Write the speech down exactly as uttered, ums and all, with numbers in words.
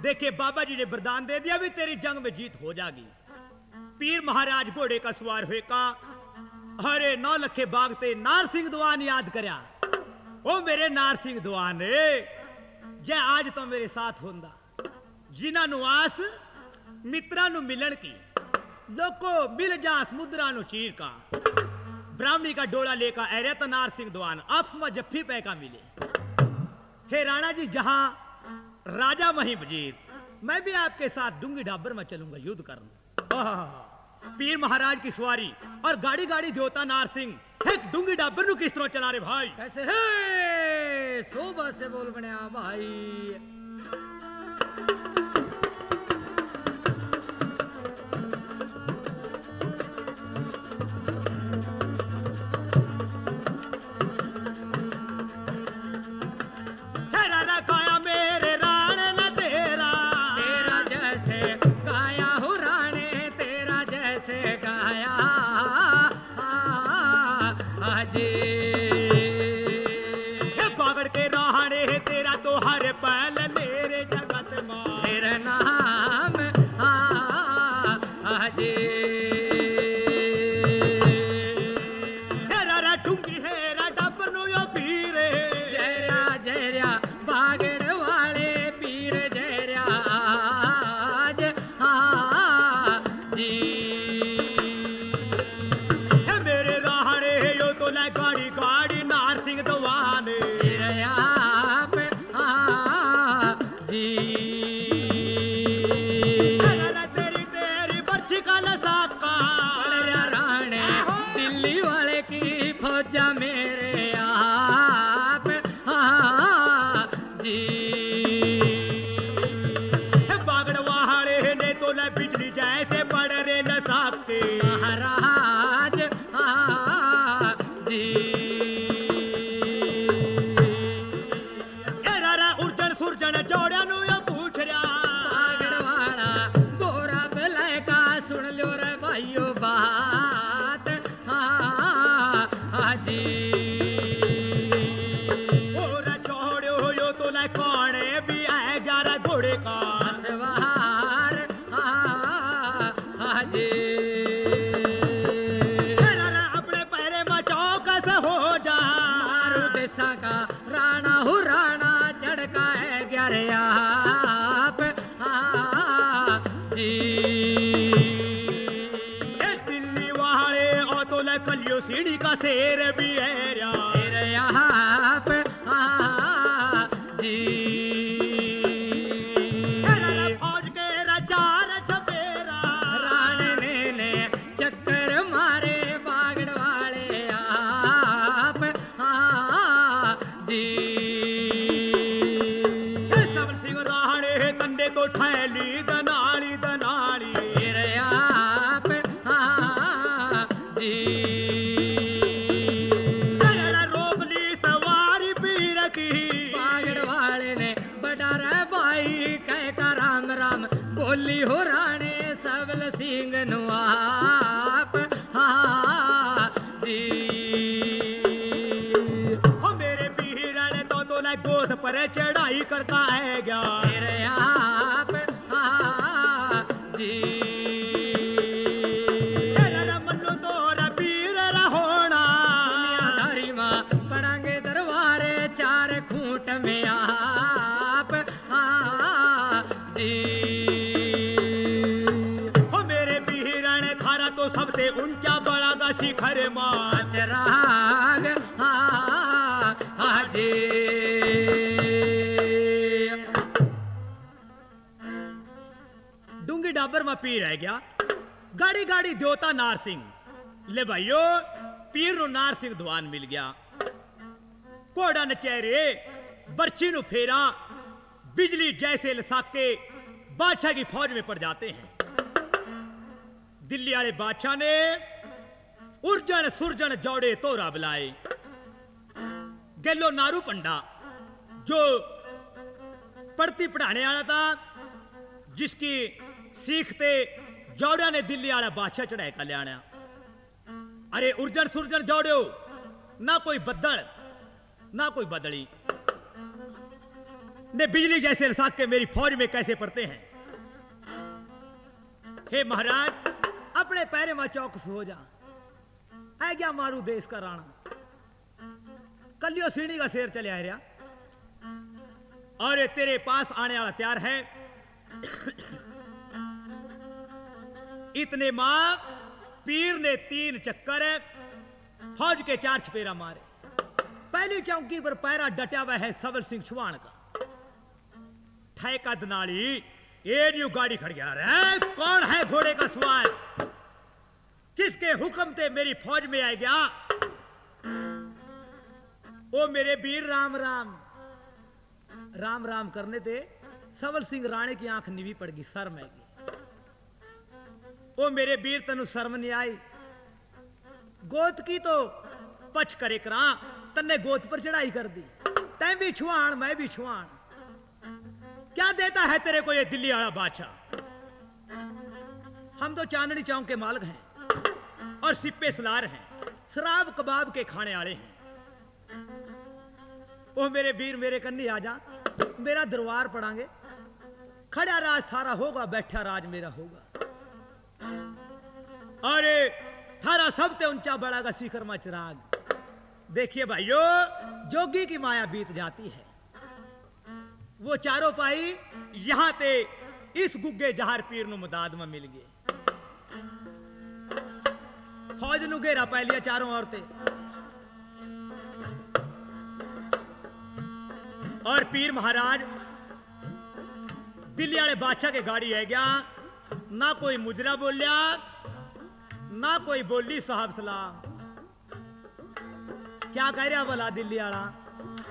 देखे बाबा जी ने वरदान दे दिया भी तेरी जंग में जीत हो जाएगी। पीर महाराज घोड़े का सवार हुए का अरे नौ लखे बाग ते नार सिंह दुआन याद करया। ओ मेरे नार सिंह दुआन जे आज तो मेरे साथ होंदा जिन्हां नु आस मित्रां नु मिलन की लोको मिल जा समुद्रा नु चीर का ब्राह्मणी का डोला लेकर अरे तो नार सिंह दुआन आपस में जफ्फी पै का मिले। हे राणा जी जहां राजा वहीं वजीर मैं भी आपके साथ डूंगी डाबर में चलूंगा युद्ध करना। पीर महाराज की सवारी और गाड़ी गाड़ी देवता नार सिंह एक डूंगी डाबर नु किस तरह चला रे भाई। कैसे है सोबा से बोल बने भाई। सीढ़ी का शेर भी है जी फौज के रचार छपेरा राणे ने चक्कर मारे बागड़ वाले आप जी सब सिंह राणे कंडे तो ठैली दनाली दनाली आप जी बोली हो राणे सबल सिंह नुआप जी हो मेरे पीर तो तो ना गोद पर चढ़ाई करता है क्या मेरे आप जी मनु तो पीर रहोना धारी माँ पड़ांगे दरबारे चार खूंट में आप जी तो सबसे ऊंचा बड़ा का शिखर माच राग हाजी डूंगी डाबर में पीर रह गया गाड़ी गाड़ी देवता नार सिंह ले भाइयों पीर नु नार सिंह दुआन मिल गया कोड़ा न चेहरे बर्छी नु फेरा बिजली जैसे लसाके बादशाह की फौज में पड़ जाते हैं। दिल्ली वाले बादशाह ने उर्जन सुरजन जौड़े तोरा बुलाए गेलो नारू पंडा जो पढ़ती पढ़ाने वाला था जिसकी सीखते जौड़िया ने दिल्ली वाला बादशाह चढ़ाए का लिया। अरे उर्जन सुरजन जौड़ो ना कोई बद्दल ना कोई बदली ने बिजली जैसे लसाके मेरी फौज में कैसे पड़ते हैं। हे महाराज, अपने पैरे में चौकस हो जा। है क्या मारू देश का राणा, कलियो सीढ़ी का शेर चले आया। और ये तेरे पास आने वाला तैयार है। इतने मां पीर ने तीन चक्कर फौज के चार छपेरा मारे। पहली चौकी पर पैरा डटा हुआ है सबल सिंह छुआन का। ठैका दनाली ये न्यू गाड़ी खड़ गया रे। कौन है घोड़े का सवार, किसके हुक्म ते मेरी फौज में आ गया। ओ मेरे वीर राम राम राम राम करने थे। सबल सिंह राणे की आंख नीवी पड़ गई, शर्म है। ओ मेरे वीर तनु शर्म नहीं आई। गोत की तो पछ करे करा, तन्ने गोत पर चढ़ाई कर दी। तैं भी छुआन मैं भी छुआन, क्या देता है तेरे को ये दिल्ली वाला बादशाह। हम तो चांदनी चौक के मालिक हैं और सिप्पे सलार हैं, शराब कबाब के खाने वाले हैं। ओ मेरे वीर मेरे कन्नी आ जा, मेरा दरबार पढ़ांगे। खड़ा राज थारा होगा, बैठा राज मेरा होगा। अरे थारा सबसे ऊंचा बड़ा का शिखर में चिराग। देखिए भाइयों, जोगी की माया बीत जाती है। वो चारों पाई यहां ते इस गुग्गे जहार पीर नु मदाद में मिल गए। फौज नु घेरा पै लिया चारों औरतें। और पीर महाराज दिल्ली वाले बादशाह के गाड़ी है गया। ना कोई मुजरा बोलिया, ना कोई बोली साहब सलाम। क्या कह रहा भला दिल्ली वाला।